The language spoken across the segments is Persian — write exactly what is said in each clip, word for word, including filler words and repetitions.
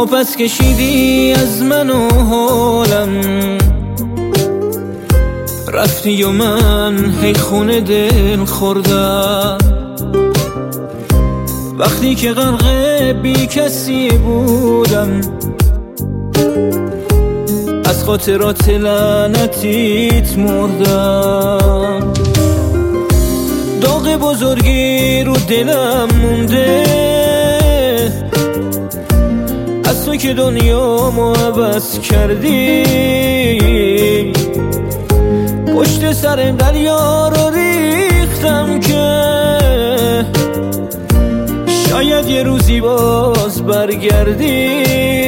پس کشیدی از من و حالم، رفتی و من هی خونه دل خوردم. وقتی که غرق بی کسی بودم، از خاطرات لعنتیت مردم. داغ بزرگی رو دلم مونده، از تو که دنیامو عوض کردی. پشت سر دریا رو ریختم که شاید یه روزی باز برگردی،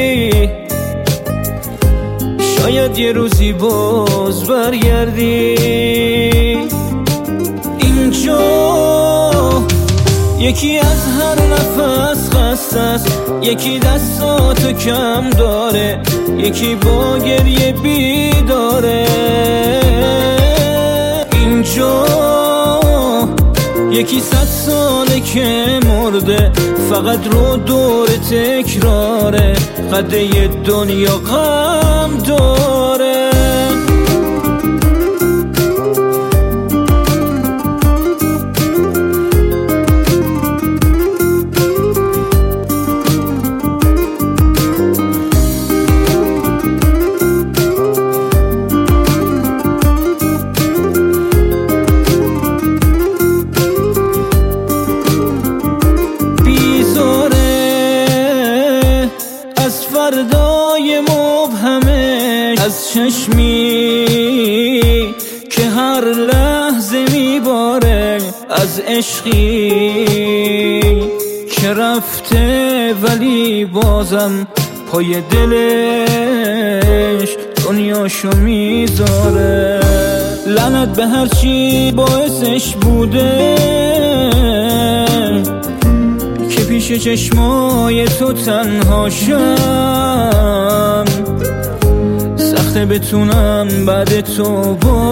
شاید یه روزی باز برگردی. اینجا یکی از هر نفس خسته است، یکی دستاتو کم داره، یکی با گریه بیداره. اینجا یکی صد ساله که مرده، فقط رو دور تکراره، قده دنیا غم داره. فردای مبهمش از چشمی که هر لحظه میباره، از عشقی که رفته ولی بازم پای دلش دنیاشو میذاره. لعنت به هرچی باعثش بوده که پیش چشمای تو تنها شم. سخته بتونم بعد تو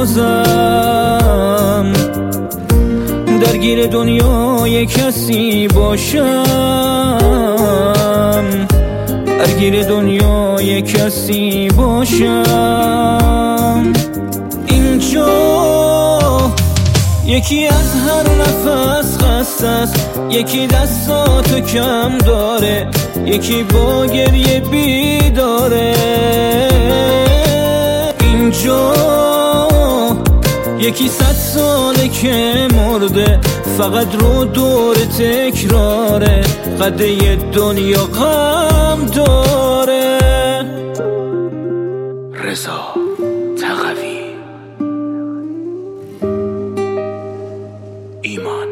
بازم درگیر دنیای کسی باشم، درگیر دنیای کسی باشم. اینجا یکی از هر نفس خسته است، یکی دستاتو کم داره، یکی با گریه بیداره. اینجا یکی صد ساله که مرده، فقط رو دور تکراره، قده دنیا غم داره. رضا تقوی ایمان.